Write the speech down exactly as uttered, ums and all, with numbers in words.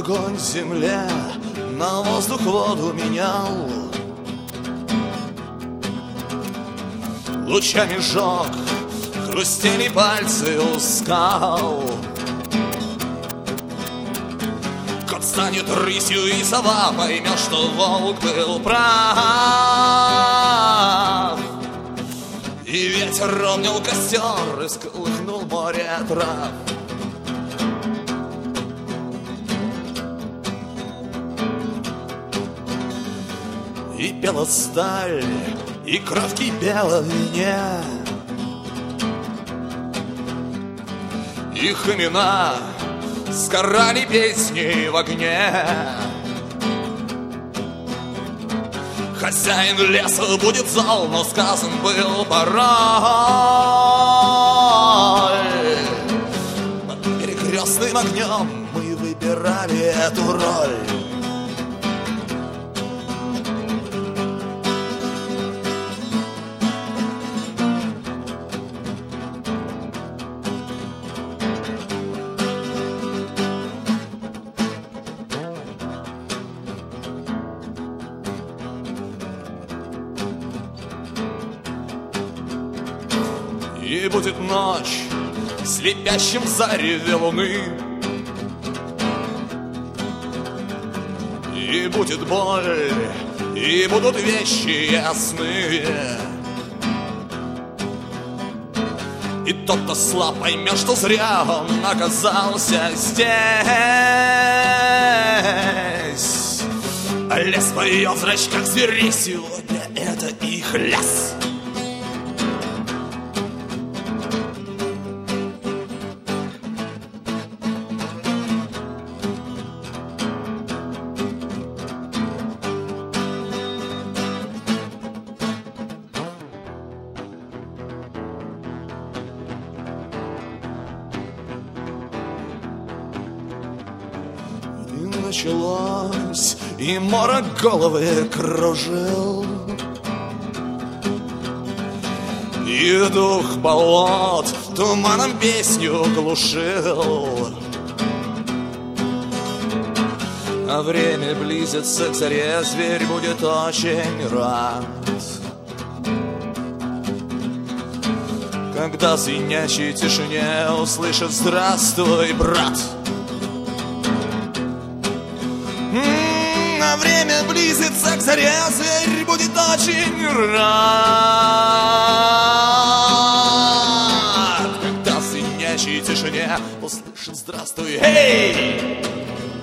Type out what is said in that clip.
огонь земле, на воздух воду менял. Лучами жег, хрустели пальцы у скал. Кот станет рысью, и сова поймет, что волк был прав. И ветер ровнял костер, и всколыхнул море трав. И пела сталь, и кровь кипела в вине. Их имена сгорали песней в огне. Хозяин леса будет зол, но сказан был пароль. Под перекрестным огнем мы выбирали эту роль. И будет ночь в слепящем зареве луны. И будет боль, и будут вещи ясные. И тот, кто слаб, поймет, что зря он оказался здесь. А лес поет в зрачках зверей, сегодня это их лес. Началось, и морок головы кружил, и дух болот туманом песню глушил. А время близится к заре, зверь будет очень рад, когда в звенящей тишине услышит «Здравствуй, брат». А время близится к заре, зверь будет очень рад, когда в звенящей тишине услышит «Здравствуй, эй!»